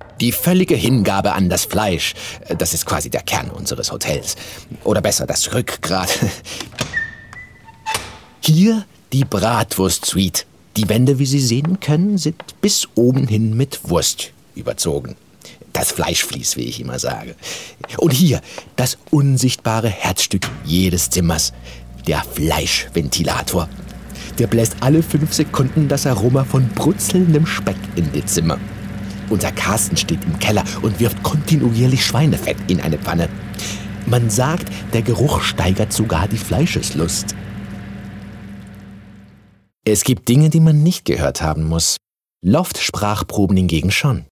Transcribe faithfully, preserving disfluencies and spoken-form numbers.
Die völlige Hingabe an das Fleisch, das ist quasi der Kern unseres Hotels. Oder besser, das Rückgrat. Hier die Bratwurst-Suite. Die Wände, wie Sie sehen können, sind bis oben hin mit Wurst überzogen. Das Fleischvlies, wie ich immer sage. Und hier das unsichtbare Herzstück jedes Zimmers, der Fleischventilator. Der bläst alle fünf Sekunden das Aroma von brutzelndem Speck in die Zimmer. Unser Carsten steht im Keller und wirft kontinuierlich Schweinefett in eine Pfanne. Man sagt, der Geruch steigert sogar die Fleischeslust. Es gibt Dinge, die man nicht gehört haben muss. Loftsprachproben hingegen schon.